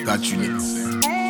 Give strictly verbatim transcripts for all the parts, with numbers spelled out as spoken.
that unit.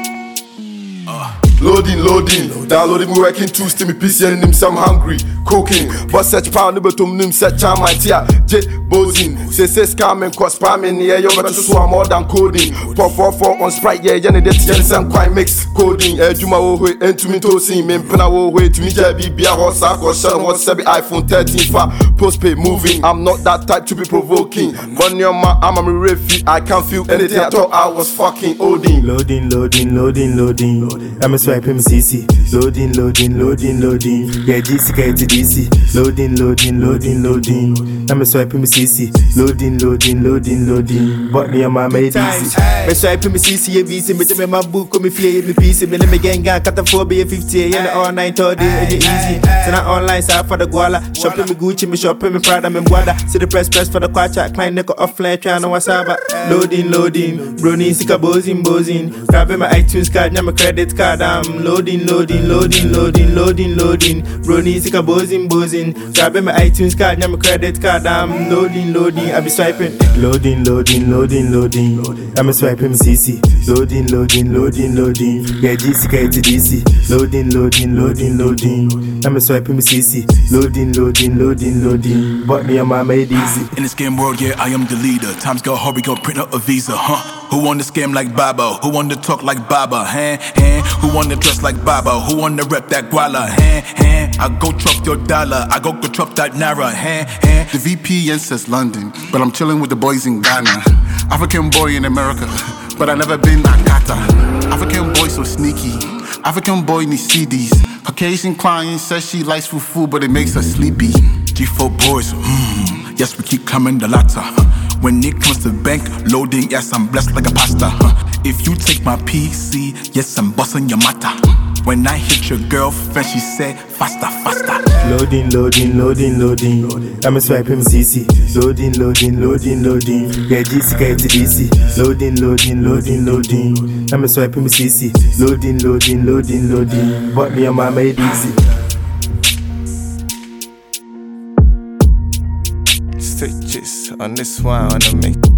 Uh. Loading, loading, downloading, me working too, still me P C and him some hungry, cooking, but such pound no betum nim set charm my tia, jet bozing, say say scam and cost spam in the air, you better so more than coding, four four four on Sprite, yeah, yeah, that's yeah, some quite mix coding, eh, Juma way, and to me to see me, pena way to me, J B, a horse, or seven, what's seven iPhone thirteen, fat, postpaid moving, I'm not that type to be provoking, but near my, I'm a refi, I can't feel anything, I thought I was fucking Odin. Loading, loading, loading, loading, I'm a swiping me C C, loading, loading, loading, loading, yeah, D C K to D C, loading, loading, loading, loading, I'm a swiping me C C, loading, loading, loading, loading, but me and my made easy. Me swiping me C C, B C, me jam my book, me play me P C, me let me gang gang, cut a four B fifty, yeah, all night all day, and easy. So now online side for the guala, shopping me Gucci, me shopping me Prada, me Guada, see the press press for the quacha, client nickel offline, trying to wasaba, loading, loading, brony, sika bozing, bozing, grabbing my iTunes card, now my credit card, I'm loading, loading, loading, loading, loading, loading, brony, sika bozing, bozing, grabbing my iTunes card, now my credit card, I'm loading, loading, I be swiping, loading, loading, loading, loading, I'm a swiping C C, loading, loading, loading, loading, yeah, D C K to D C, loading, loading, loading, loading, I'm a swiping C C, loading, loading, loading, loading, but me and my made easy. In this game world, yeah, I am the leader. Times go hard, we gon' print out a visa, huh? Who want to scam like Baba? Who want to talk like Baba? Huh? Huh? Who want to dress like Baba? Who want to rep that guala? Huh? Huh? I go chop your dollar, I go go chop that naira. Huh? Huh? The V P N says London, but I'm chilling with the boys in Ghana. African boy in America, but I never been that Qatar. African boy so sneaky, African boy needs C Ds. Caucasian client says she likes fufu, but it makes her sleepy. G four boys, mmm, yes we keep coming the latter. When it comes to bank loading, yes I'm blessed like a pasta. If you take my P C, yes I'm busting your matter. When I hit your girlfriend, she said faster, faster. Loading, loading, loading, loading, I'm a swiping C C, loading, loading, loading, loading, yeah, D C K to D C, loading, loading, loading, loading, I'm a swiping C C, loading, loading, loading, loading, but me and my made easy. Stitches on this one, on the make.